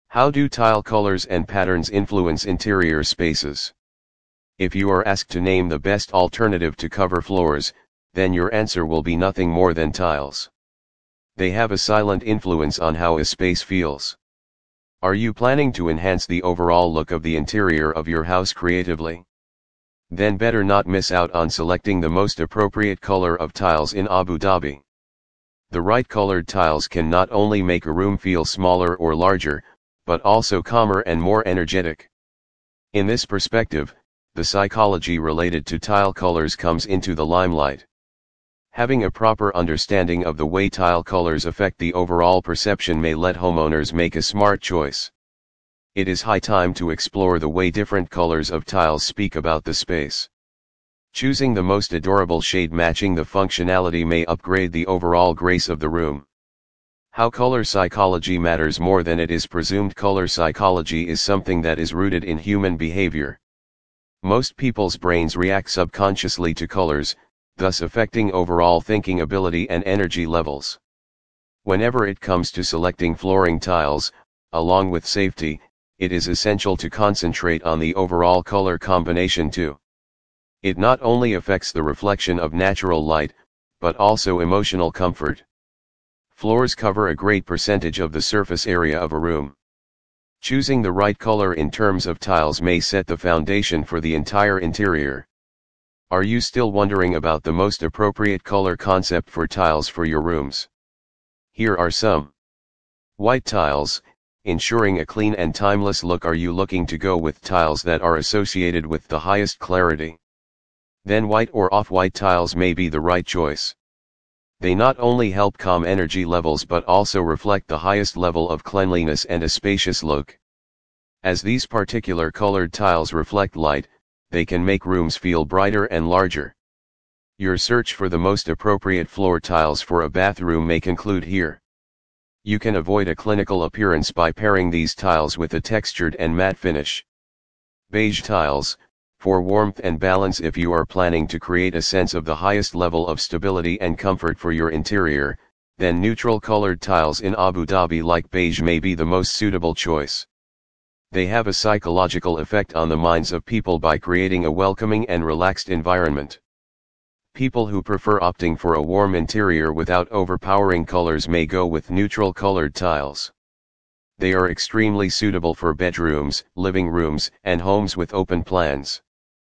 How do tile colors and patterns influence interior spaces? If you are asked to name the best alternative to cover floors, then your answer will be nothing more than tiles. They have a silent influence on how a space feels. Are you planning to enhance the overall look of the interior of your house creatively? Then better not miss out on selecting the most appropriate color of tiles in Abu Dhabi. The right colored tiles can not only make a room feel smaller or larger, but also calmer and more energetic. In this perspective, the psychology related to tile colors comes into the limelight. Having a proper understanding of the way tile colors affect the overall perception may let homeowners make a smart choice. It is high time to explore the way different colors of tiles speak about the space. Choosing the most adorable shade matching the functionality may upgrade the overall grace of the room. How color psychology matters more than it is presumed. Color psychology is something that is rooted in human behavior. Most people's brains react subconsciously to colors, thus affecting overall thinking ability and energy levels. Whenever it comes to selecting flooring tiles, along with safety, it is essential to concentrate on the overall color combination too. It not only affects the reflection of natural light, but also emotional comfort. Floors cover a great percentage of the surface area of a room. Choosing the right color in terms of tiles may set the foundation for the entire interior. Are you still wondering about the most appropriate color concept for tiles for your rooms? Here are some. White tiles, ensuring a clean and timeless look. Are you looking to go with tiles that are associated with the highest clarity? Then white or off-white tiles may be the right choice. They not only help calm energy levels but also reflect the highest level of cleanliness and a spacious look. As these particular colored tiles reflect light, they can make rooms feel brighter and larger. Your search for the most appropriate floor tiles for a bathroom may conclude here. You can avoid a clinical appearance by pairing these tiles with a textured and matte finish. Beige tiles, for warmth and balance. If you are planning to create a sense of the highest level of stability and comfort for your interior, then neutral colored tiles in Abu Dhabi like beige may be the most suitable choice. They have a psychological effect on the minds of people by creating a welcoming and relaxed environment. People who prefer opting for a warm interior without overpowering colors may go with neutral colored tiles. They are extremely suitable for bedrooms, living rooms, and homes with open plans.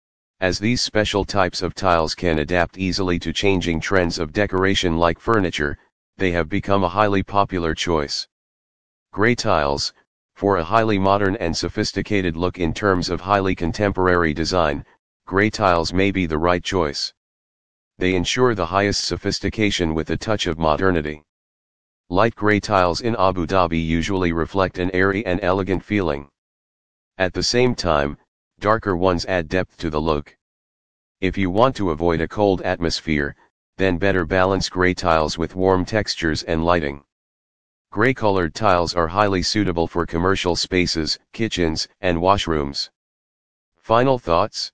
As these special types of tiles can adapt easily to changing trends of decoration like furniture, they have become a highly popular choice. Gray tiles, for a highly modern and sophisticated look in terms of highly contemporary design, gray tiles may be the right choice. They ensure the highest sophistication with a touch of modernity. Light gray tiles in Abu Dhabi usually reflect an airy and elegant feeling. At the same time, darker ones add depth to the look. If you want to avoid a cold atmosphere, then better balance gray tiles with warm textures and lighting. Gray-colored tiles are highly suitable for commercial spaces, kitchens, and washrooms. Final thoughts?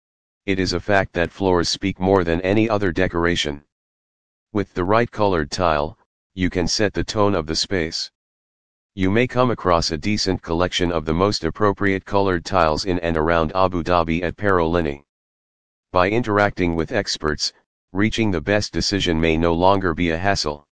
It is a fact that floors speak more than any other decoration. With the right colored tile, you can set the tone of the space. You may come across a decent collection of the most appropriate colored tiles in and around Abu Dhabi at Parolini. By interacting with experts, reaching the best decision may no longer be a hassle.